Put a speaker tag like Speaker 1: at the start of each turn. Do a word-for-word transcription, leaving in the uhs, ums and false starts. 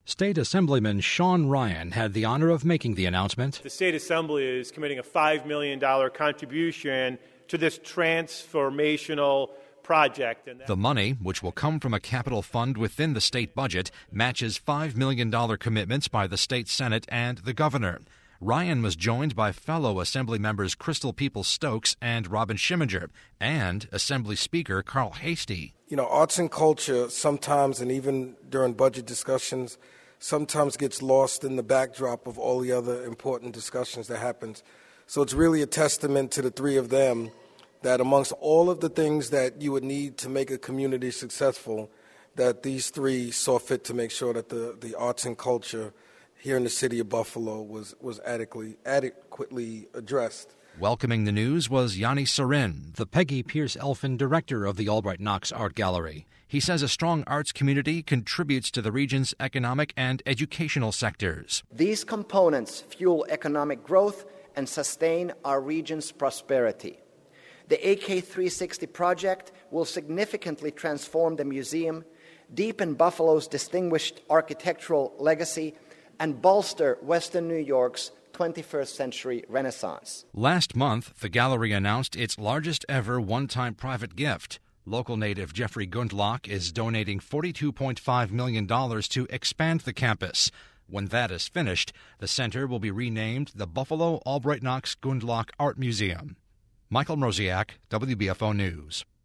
Speaker 1: State Assemblyman Sean Ryan had the honor of making the announcement.
Speaker 2: The State Assembly is committing a five million dollars contribution to this transformational project. And
Speaker 1: the money, which will come from a capital fund within the state budget, matches five million dollars commitments by the state Senate and the governor. Ryan was joined by fellow Assembly members Crystal Peoples-Stokes and Robin Schimminger, and Assembly Speaker Carl Hastie.
Speaker 3: You know, arts and culture sometimes, and even during budget discussions, sometimes gets lost in the backdrop of all the other important discussions that happens. So it's really a testament to the three of them that amongst all of the things that you would need to make a community successful, that these three saw fit to make sure that the, the arts and culture here in the city of Buffalo was, was adequately, adequately addressed.
Speaker 1: Welcoming the news was Yanni Sarin, the Peggy Pierce Elfin director of the Albright Knox Art Gallery. He says a strong arts community contributes to the region's economic and educational sectors.
Speaker 4: These components fuel economic growth and sustain our region's prosperity. The A K three sixty project will significantly transform the museum, deepen Buffalo's distinguished architectural legacy, and bolster Western New York's twenty-first century Renaissance.
Speaker 1: Last month, the gallery announced its largest ever one-time private gift. Local native Jeffrey Gundlach is donating forty-two point five million dollars to expand the campus. When that is finished, the center will be renamed the Buffalo Albright Knox Gundlach Art Museum. Michael Mroziak, W B F O News.